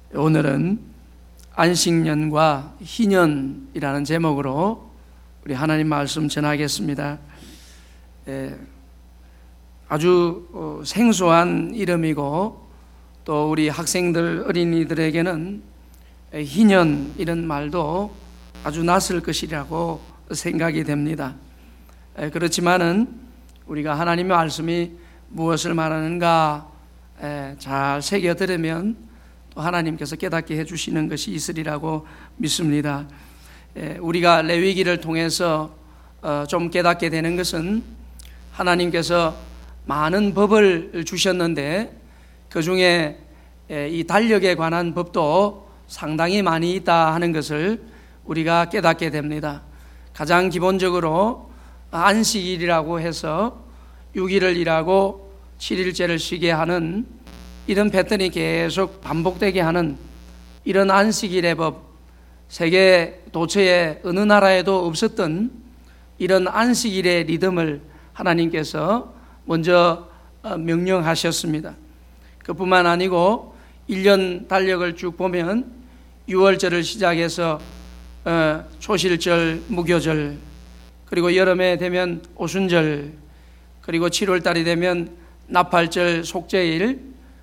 오늘은 안식년과 희년이라는 제목으로 우리 하나님 말씀 전하겠습니다. 아주 생소한 이름이고 또 우리 학생들, 어린이들에게는 희년 이런 말도 아주 낯설 것이라고 생각이 됩니다. 그렇지만은 우리가 하나님의 말씀이 무엇을 말하는가 잘 새겨 들으면 또 하나님께서 깨닫게 해주시는 것이 있으리라고 믿습니다. 우리가 레위기를 통해서 좀 깨닫게 되는 것은 하나님께서 많은 법을 주셨는데 그 중에 이 달력에 관한 법도 상당히 많이 있다 하는 것을 우리가 깨닫게 됩니다. 가장 기본적으로 안식일이라고 해서 6일을 일하고 7일째를 쉬게 하는 이런 패턴이 계속 반복되게 하는 이런 안식일의 법, 세계 도처에 어느 나라에도 없었던 이런 안식일의 리듬을 하나님께서 먼저 명령하셨습니다. 그뿐만 아니고 1년 달력을 쭉 보면 6월절을 시작해서 초실절, 무교절, 그리고 여름에 되면 오순절, 그리고 7월달이 되면 나팔절, 속죄일,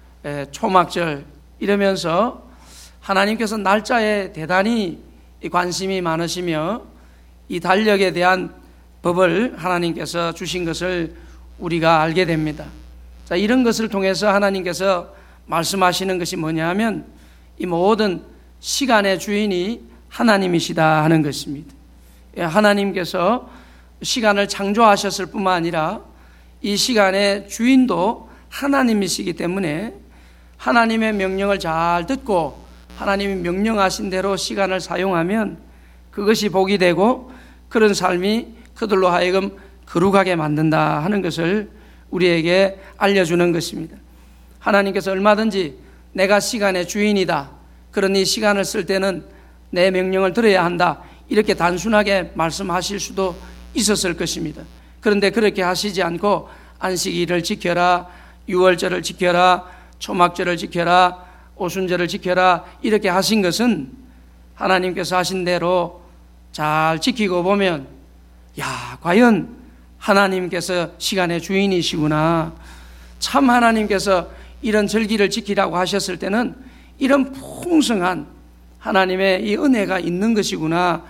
초막절 이러면서 하나님께서 날짜에 대단히 관심이 많으시며 이 달력에 대한 법을 하나님께서 주신 것을 우리가 알게 됩니다. 자, 이런 것을 통해서 하나님께서 말씀하시는 것이 뭐냐 하면 이 모든 시간의 주인이 하나님이시다 하는 것입니다. 하나님께서 시간을 창조하셨을 뿐만 아니라 이 시간의 주인도 하나님이시기 때문에 하나님의 명령을 잘 듣고 하나님이 명령하신 대로 시간을 사용하면 그것이 복이 되고 그런 삶이 그들로 하여금 거룩하게 만든다 하는 것을 우리에게 알려주는 것입니다. 하나님께서 얼마든지 내가 시간의 주인이다, 그러니 시간을 쓸 때는 내 명령을 들어야 한다, 이렇게 단순하게 말씀하실 수도 있었을 것입니다. 그런데 그렇게 하시지 않고 안식일을 지켜라, 6월절을 지켜라, 초막절을 지켜라, 오순절을 지켜라 이렇게 하신 것은 하나님께서 하신 대로 잘 지키고 보면 과연 하나님께서 시간의 주인이시구나, 참 하나님께서 이런 절기를 지키라고 하셨을 때는 이런 풍성한 하나님의 이 은혜가 있는 것이구나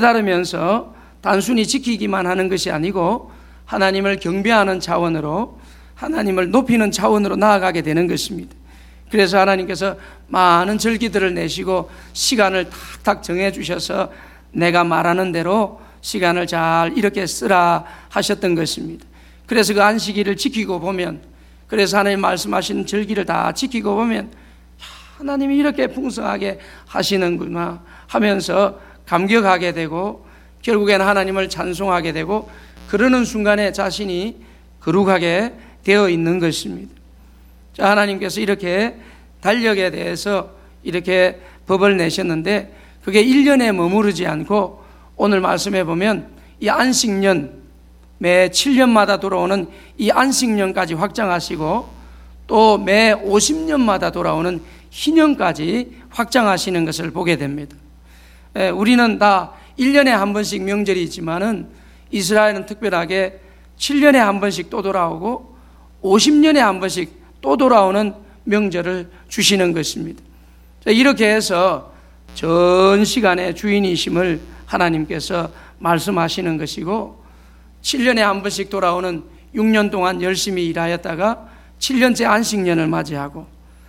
깨달으면서 단순히 지키기만 하는 것이 아니고 하나님을 경배하는 차원으로, 하나님을 높이는 차원으로 나아가게 되는 것입니다. 그래서 하나님께서 많은 절기들을 내시고 시간을 탁탁 정해주셔서 내가 말하는 대로 시간을 잘 이렇게 쓰라 하셨던 것입니다. 그래서 그 안식일을 지키고 보면, 그래서 하나님 말씀하신 절기를 다 지키고 보면 하나님이 이렇게 풍성하게 하시는구나 하면서 감격하게 되고 결국에는 하나님을 찬송하게 되고 그러는 순간에 자신이 거룩하게 되어 있는 것입니다. 자, 하나님께서 이렇게 달력에 대해서 이렇게 법을 내셨는데 그게 1년에 머무르지 않고 오늘 말씀해 보면 이 안식년, 매 7년마다 돌아오는 이 안식년까지 확장하시고 또 매 50년마다 돌아오는 희년까지 확장하시는 것을 보게 됩니다. 우리는 다 1년에 한 번씩 명절이 있지만은 이스라엘은 특별하게 7년에 한 번씩 또 돌아오고 50년에 한 번씩 또 돌아오는 명절을 주시는 것입니다. 이렇게 해서 전 시간의 주인이심을 하나님께서 말씀하시는 것이고 7년에 한 번씩 돌아오는 6년 동안 열심히 일하였다가 7년째 안식년을 맞이하고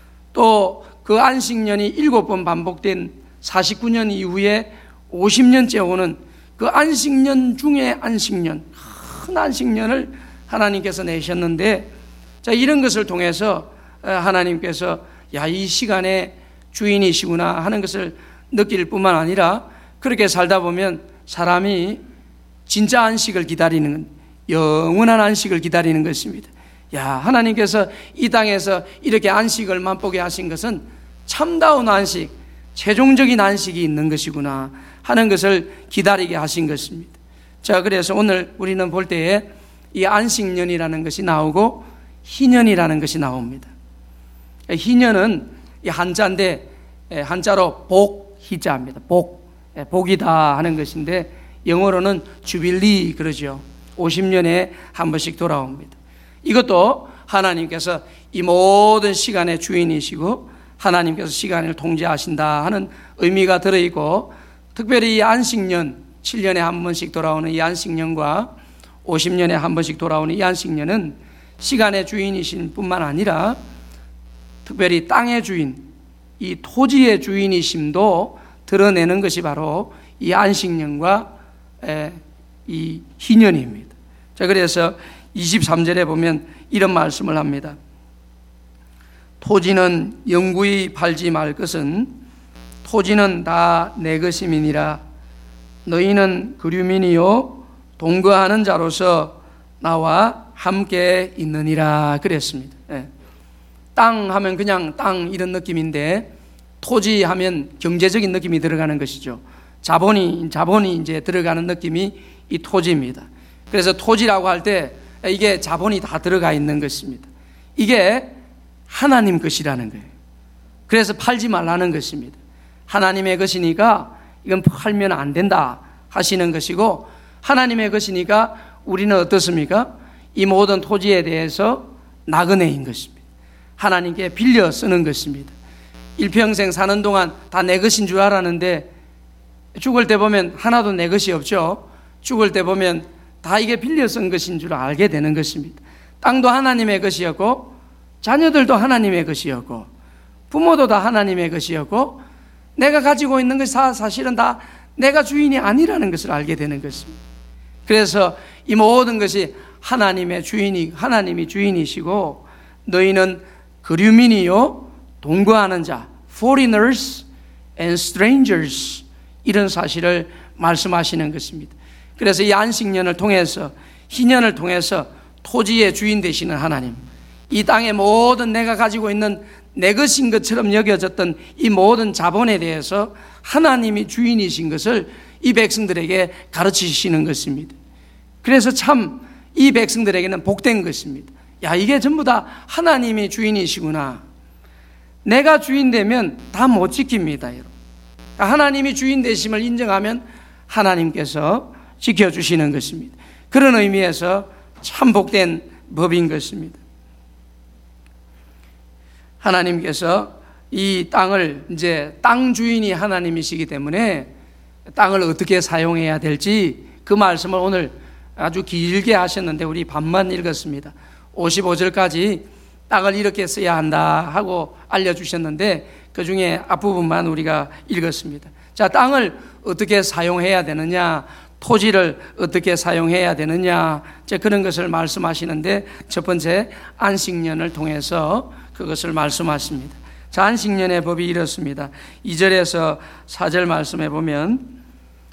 또 그 안식년이 7번 반복된 49년 이후에 50년째 오는 그 안식년 중에 안식년, 큰 안식년을 하나님께서 내셨는데, 자, 이런 것을 통해서 하나님께서 이 시간의 주인이시구나 하는 것을 느낄 뿐만 아니라 그렇게 살다 보면 사람이 진짜 안식을 기다리는, 영원한 안식을 기다리는 것입니다. 하나님께서 이 땅에서 이렇게 안식을 맛보게 하신 것은 참다운 안식, 최종적인 안식이 있는 것이구나 하는 것을 기다리게 하신 것입니다. 자, 그래서 오늘 우리는 볼 때에 이 안식년이라는 것이 나오고 희년이라는 것이 나옵니다. 희년은 이 한자인데 한자로 복, 희자입니다. 복이다 하는 것인데 영어로는 주빌리 그러죠. 50년에 한 번씩 돌아옵니다. 이것도 하나님께서 이 모든 시간의 주인이시고 하나님께서 시간을 통제하신다 하는 의미가 들어있고, 특별히 이 안식년, 7년에 한 번씩 돌아오는 이 안식년과 50년에 한 번씩 돌아오는 이 안식년은 시간의 주인이신 뿐만 아니라 특별히 땅의 주인, 이 토지의 주인이심도 드러내는 것이 바로 이 안식년과 이 희년입니다. 자, 그래서 23절에 보면 이런 말씀을 합니다. 토지는 영구히 팔지 말 것은 토지는 다 내 것임이니라. 너희는 그류민이요 동거하는 자로서 나와 함께 있느니라 그랬습니다. 땅 하면 그냥 땅 이런 느낌인데 토지 하면 경제적인 느낌이 들어가는 것이죠. 자본이 이제 들어가는 느낌이 이 토지입니다. 그래서 토지라고 할 때 이게 자본이 다 들어가 있는 것입니다. 이게 하나님 것이라는 거예요. 그래서 팔지 말라는 것입니다. 하나님의 것이니까 이건 팔면 안 된다 하시는 것이고, 하나님의 것이니까 우리는 어떻습니까? 이 모든 토지에 대해서 나그네인 것입니다. 하나님께 빌려 쓰는 것입니다. 일평생 사는 동안 다 내 것인 줄 알았는데 죽을 때 보면 하나도 내 것이 없죠. 죽을 때 보면 다 이게 빌려 쓴 것인 줄 알게 되는 것입니다. 땅도 하나님의 것이었고 자녀들도 하나님의 것이었고 부모도 다 하나님의 것이었고 내가 가지고 있는 것이 사실은 다 내가 주인이 아니라는 것을 알게 되는 것입니다. 그래서 이 모든 것이 하나님이 주인이시고 너희는 그류민이요 동거하는 자, foreigners and strangers, 이런 사실을 말씀하시는 것입니다. 그래서 이 안식년을 통해서, 희년을 통해서 토지의 주인 되시는 하나님, 이 땅의 모든 내가 가지고 있는 내 것인 것처럼 여겨졌던 이 모든 자본에 대해서 하나님이 주인이신 것을 이 백성들에게 가르치시는 것입니다. 그래서 참 이 백성들에게는 복된 것입니다. 야, 이게 전부 다 하나님이 주인이시구나. 내가 주인 되면 다 못 지킵니다, 여러분. 하나님이 주인 되심을 인정하면 하나님께서 지켜주시는 것입니다. 그런 의미에서 참 복된 법인 것입니다. 하나님께서 이 땅을, 이제 땅 주인이 하나님이시기 때문에 땅을 어떻게 사용해야 될지 그 말씀을 오늘 아주 길게 하셨는데 우리 반만 읽었습니다. 55절까지 땅을 이렇게 써야 한다 하고 알려주셨는데 그 중에 앞부분만 우리가 읽었습니다. 자, 땅을 어떻게 사용해야 되느냐, 토지를 어떻게 사용해야 되느냐, 그런 것을 말씀하시는데 첫 번째 안식년을 통해서 그것을 말씀하십니다. 자, 안식년의 법이 이렇습니다. 2절에서 4절 말씀해 보면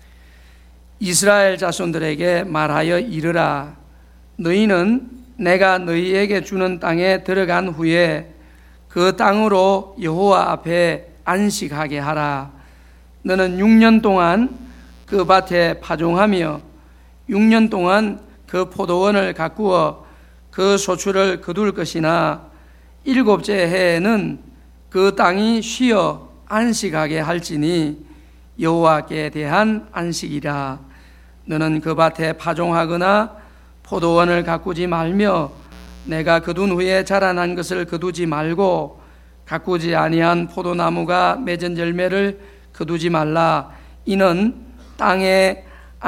이스라엘 자손들에게 말하여 이르라. 너희는 내가 너희에게 주는 땅에 들어간 후에 그 땅으로 여호와 앞에 안식하게 하라. 너는 6년 동안 그 밭에 파종하며 6년 동안 그 포도원을 가꾸어 그 소출을 거둘 것이나 7째 해에는 그 땅이 쉬어 안식하게 할지니 여호와께 대한 안식이라. 너는 그 밭에 파종하거나 포도원을 가꾸지 말며 내가 거둔 후에 자라난 것을 거두지 말고 가꾸지 아니한 포도나무가 맺은 열매를 거두지 말라. 이는 땅의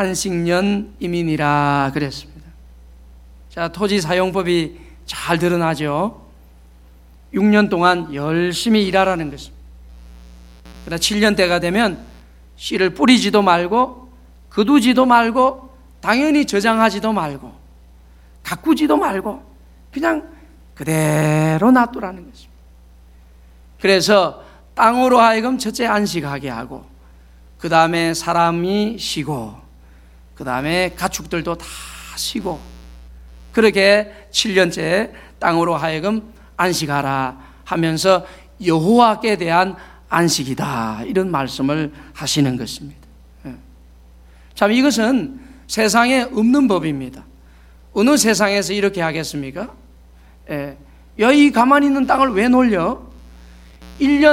안식년임이니라 그랬습니다. 자, 토지 사용법이 잘 드러나죠. 6년 동안 열심히 일하라는 것입니다. 그러나 7년 때가 되면 씨를 뿌리지도 말고 거두지도 말고 당연히 저장하지도 말고 가꾸지도 말고 그냥 그대로 놔두라는 것입니다. 그래서 땅으로 하여금 첫째 안식하게 하고 그 다음에 사람이 쉬고 그 다음에 가축들도 다 쉬고 그렇게 7년째 땅으로 하여금 안식하라 하면서 여호와께 대한 안식이다, 이런 말씀을 하시는 것입니다. 참 이것은 세상에 없는 법입니다. 어느 세상에서 이렇게 하겠습니까? 야, 이 가만히 있는 땅을 왜 놀려? 1년